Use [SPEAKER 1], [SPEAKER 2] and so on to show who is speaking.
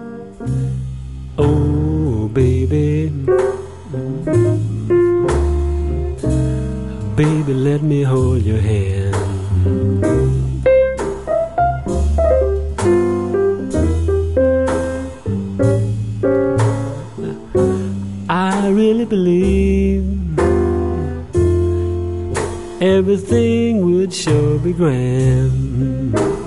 [SPEAKER 1] Oh, baby, baby, let me hold your hand. I really believe everything would sure be grand